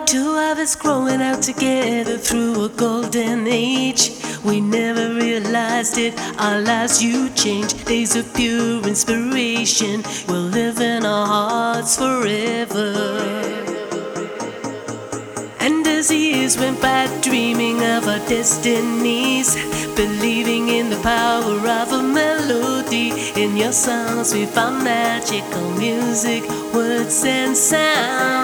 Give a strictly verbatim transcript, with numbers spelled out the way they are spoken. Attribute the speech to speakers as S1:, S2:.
S1: Two of us growing out together through a golden age. We never realized it, our lives you changed. Days of pure inspiration will live in our hearts forever. And as the years went by, dreaming of our destinies, believing in the power of a melody. In your songs we found magical music, words and sound.